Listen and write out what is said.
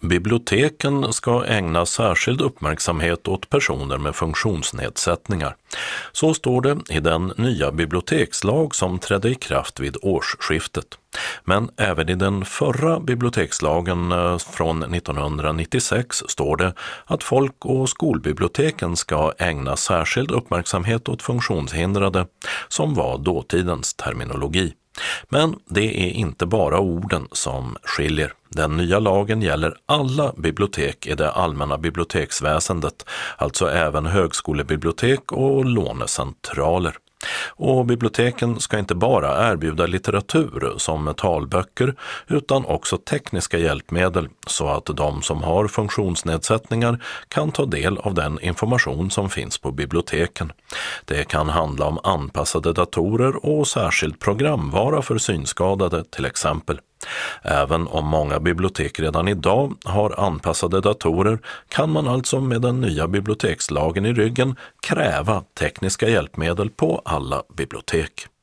Biblioteken ska ägna särskild uppmärksamhet åt personer med funktionsnedsättningar. Så står det i den nya bibliotekslag som trädde i kraft vid årsskiftet. Men även i den förra bibliotekslagen från 1996 står det att folk- och skolbiblioteken ska ägna särskild uppmärksamhet åt funktionshindrade, som var dåtidens terminologi. Men det är inte bara orden som skiljer. Den nya lagen gäller alla bibliotek i det allmänna biblioteksväsendet, alltså även högskolebibliotek och lånecentraler. Och biblioteken ska inte bara erbjuda litteratur som talböcker utan också tekniska hjälpmedel så att de som har funktionsnedsättningar kan ta del av den information som finns på biblioteken. Det kan handla om anpassade datorer och särskild programvara för synskadade till exempel. Även om många bibliotek redan idag har anpassade datorer kan man alltså med den nya bibliotekslagen i ryggen kräva tekniska hjälpmedel på alla bibliotek.